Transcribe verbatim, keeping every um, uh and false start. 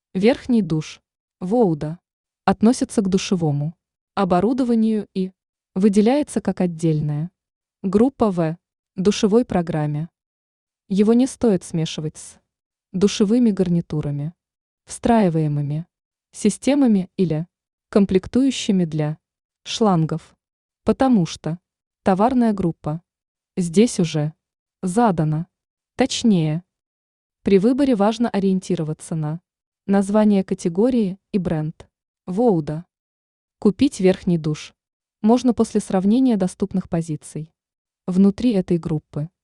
Верхний душ, воуда, относится к душевому оборудованию и выделяется как отдельная группа в душевой программе. Его не стоит смешивать с душевыми гарнитурами, встраиваемыми системами или комплектующими для шлангов, потому что товарная группа здесь уже задана. Точнее, при выборе важно ориентироваться на название категории и бренд. Воуда. Купить верхний душ можно после сравнения доступных позиций внутри этой группы.